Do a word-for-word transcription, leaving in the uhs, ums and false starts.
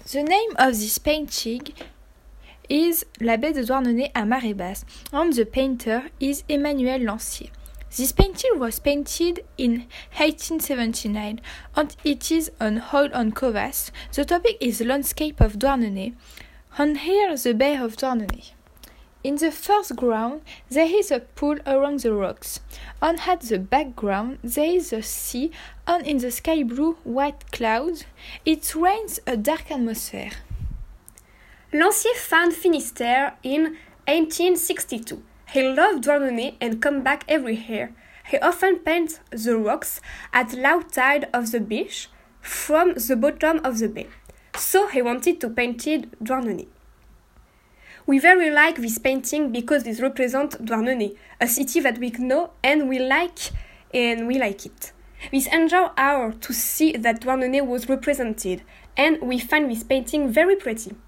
The name of this painting is La baie de Douarnenez à marée basse, and the painter is Emmanuel Lancier. This painting was painted in eighteen seventy-nine, and it is on oil on canvas. The topic is the landscape of Douarnenez, and here the bay of Douarnenez. In the foreground, there is a pool around the rocks, and at the background there is the sea, and in the sky blue white clouds, it reigns a dark atmosphere. Lancier found Finistère in eighteen sixty-two. He loved Douarnenez and came back every year. He often paints the rocks at low tide of the beach from the bottom of the bay. So he wanted to paint Douarnenez. We very like this painting because it represents Douarnenez, a city that we know and we like and we like it. We enjoy our to see that Douarnenez was represented, and we find this painting very pretty.